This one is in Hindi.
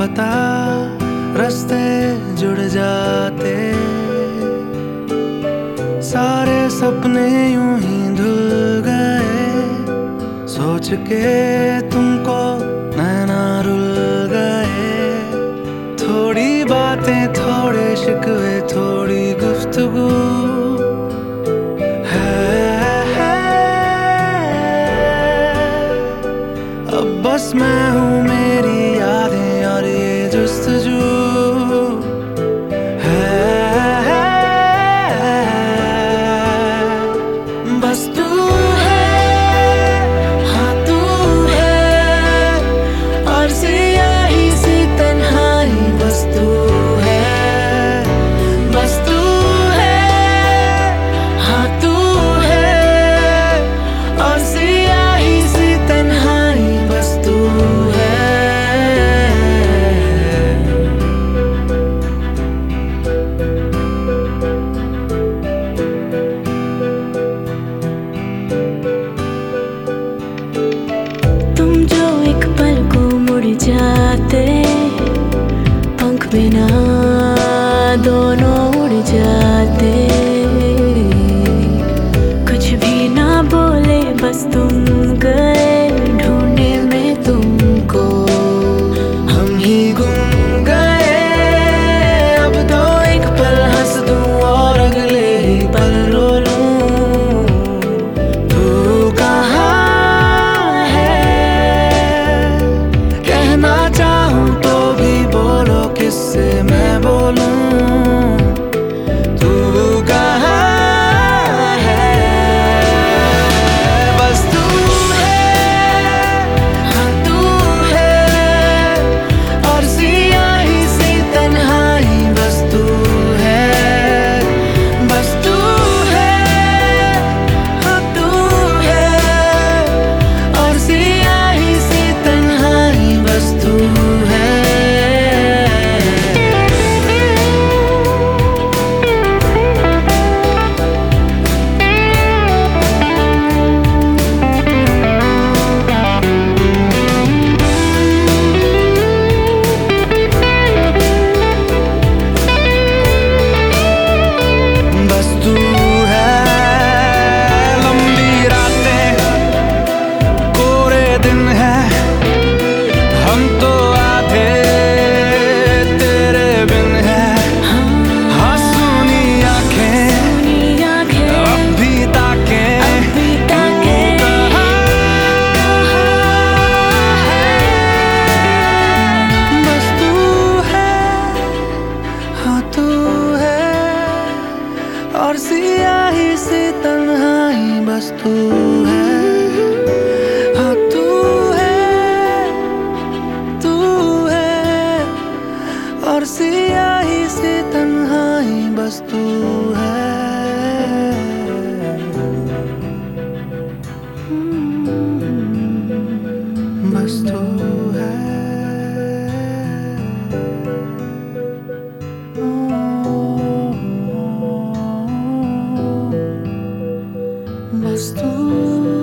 पता रास्ते जुड़ जाते, सारे सपने यूं ही धुल गए, सोच के तुमको नैना रुल गए। थोड़ी बातें, थोड़े शिकवे, थोड़ी गुफ्तगू है। अब बस मैं हूँ, मेरी यादें और ये जुस्तजू है। बस तू है, हाँ तू है, और सियाही सी तन्हाई बस तू है। बस तू है, हाँ तू है, और सियाही सी तन्हाई बस तू है। तुम जो एक पल को मुड़ जाते, पंख बिना दोनों उड़ जाते, कुछ भी ना बोले बस तुम गए, ढूंढने में तुमको हम ही गुम गए। अब तो एक पल हंस दूं और अगले ही पल रो लूं। तू कहाँ है, कहना चाहूं तो भी बोलो किससे मैं बोलूं। तू कहाँ है, बस तू है, हाँ तू है, और सियाही सी तन्हाई बस तू है। बस तू है, हाँ तू है, और सियाही सी तन्हाई बस तू है। बस तू है, लंबी रातें, कोरे दिन है, हम तो आधे तेरे बिन है। हाँ सुनी आंखें अब भी ताकें, तू कहाँ है। बस तू है, हाँ तू है, और सियाही सी तन्हाई बस तू है। हाँ तू है, तू है, और सियाही सी तन्हाई बस तू है। बस तू है। बस तू